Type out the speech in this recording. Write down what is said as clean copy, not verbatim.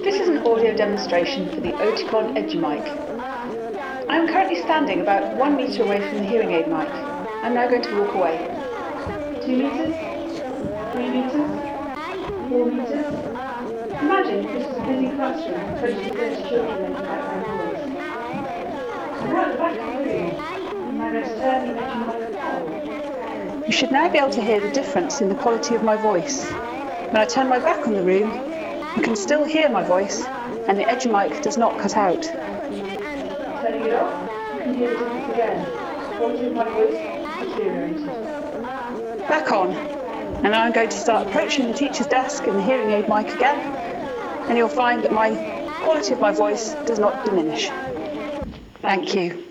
This is an audio demonstration for the Oticon EduMic. I am currently standing about 1 metre away from the hearing aid mic. I'm now going to walk away. 2 metres, 3 metres, 4 metres. Imagine this is a busy classroom, 20 to 30 children making background noise. I'm now at the back of the room. I'm now going to turn the EduMic on. You should now be able to hear the difference in the quality of my voice. When I turn my back on the room, you can still hear my voice, and the EduMic does not cut out. Turning it off, you can hear the difference again. The quality of my voice has deteriorated. Back on, and now I'm going to start approaching the teacher's desk and the hearing aid mic again, and you'll find that my quality of my voice does not diminish. Thank you.